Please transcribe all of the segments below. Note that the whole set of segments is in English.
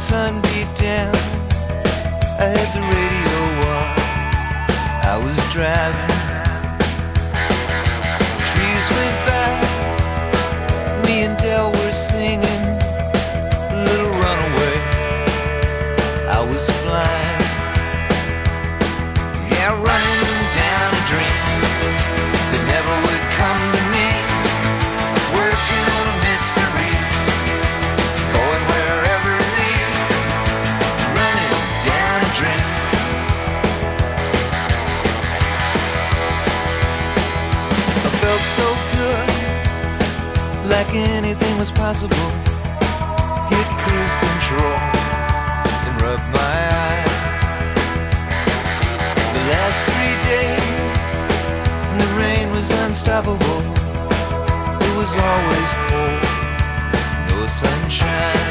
sun beat down, I had the radio on. I was driving, trees went by, me and Del were singing Little Runaway. I was flying, yeah, running down a dream that never would come to me, working on a mystery, going wherever it leads, running down a dream. I felt so good, like anything was possible. Hit cruise control and rub my eyes. The last 3 days, and the rain was unstoppable. It was always cold, no sunshine.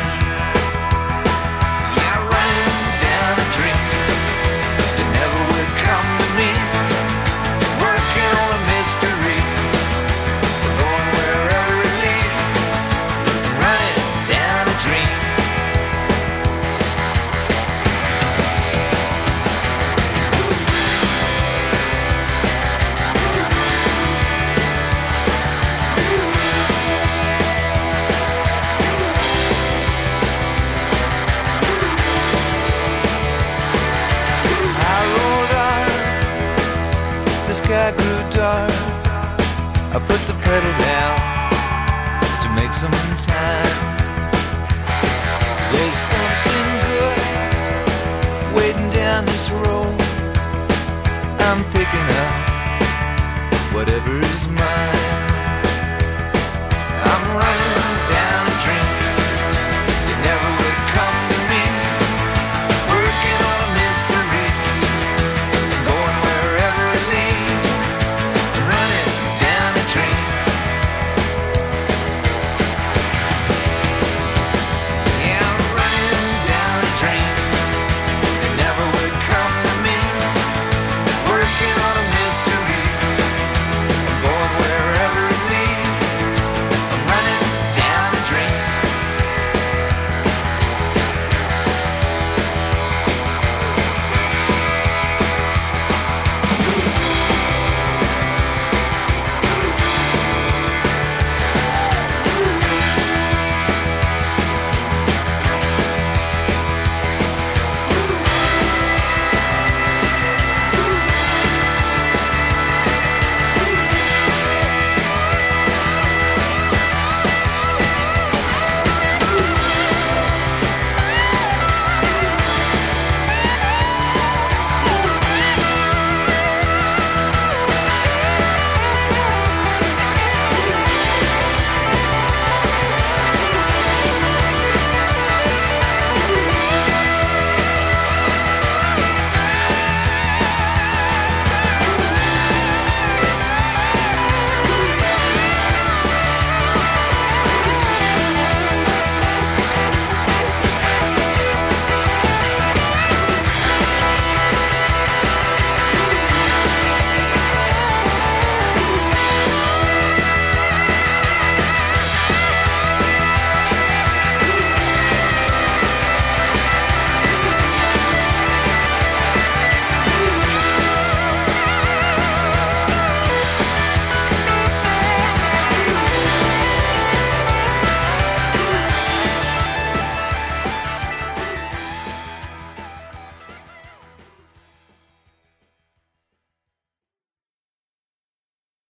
Yeah, running down a dream that never would come to me, working on a mystery, going wherever it leads, running down a dream. I rolled on, the sky grew dark. I put the pedal down to make some time. There's something good waiting down this road. I'm picking up whatever's mine. I'm running